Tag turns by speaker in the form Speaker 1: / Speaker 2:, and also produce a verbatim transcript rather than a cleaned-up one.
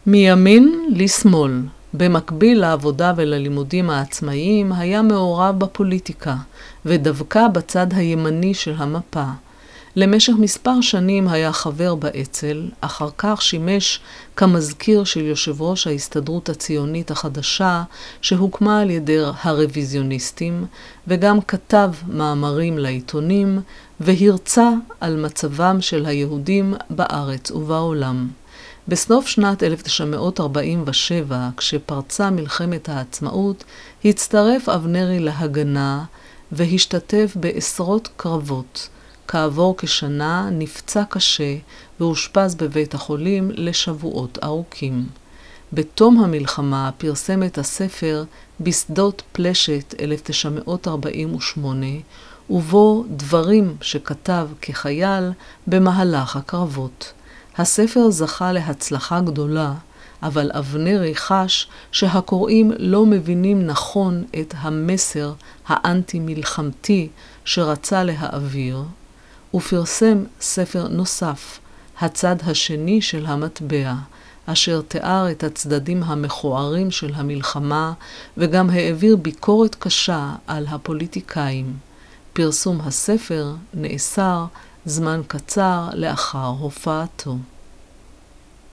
Speaker 1: מימין לשמאל, במקביל לעבודה וללימודים העצמאיים, היה מעורב בפוליטיקה, ודווקא בצד הימני של המפה. למשך מספר שנים היה חבר באצ"ל, אחר כך שימש כמזכיר של יושב ראש ההסתדרות הציונית החדשה, שהוקמה על ידי הרוויזיוניסטים, וגם כתב מאמרים לעיתונים, והרצה על מצבם של היהודים בארץ ובעולם. בסוף שנת אלף תשע מאות ארבעים ושבע, כשפרצה מלחמת העצמאות, הצטרף אבנרי להגנה והשתתף בעשרות קרבות. כעבור כשנה נפצע קשה ואושפז בבית החולים לשבועות ארוכים. בתום המלחמה פרסם את הספר בשדות פלשת אלף תשע מאות ארבעים ושמונה, ובו דברים שכתב כחייל במהלך הקרבות. הספר זכה להצלחה גדולה, אבל אבנרי חש שהקוראים לא מבינים נכון את המסר האנטי-מלחמתי שרצה להעביר, ופרסם ספר נוסף, הצד השני של המטבע, אשר תיאר את הצדדים המכוערים של המלחמה, וגם העביר ביקורת קשה על הפוליטיקאים. פרסום הספר נאסר זמן קצר לאחר הופעתו.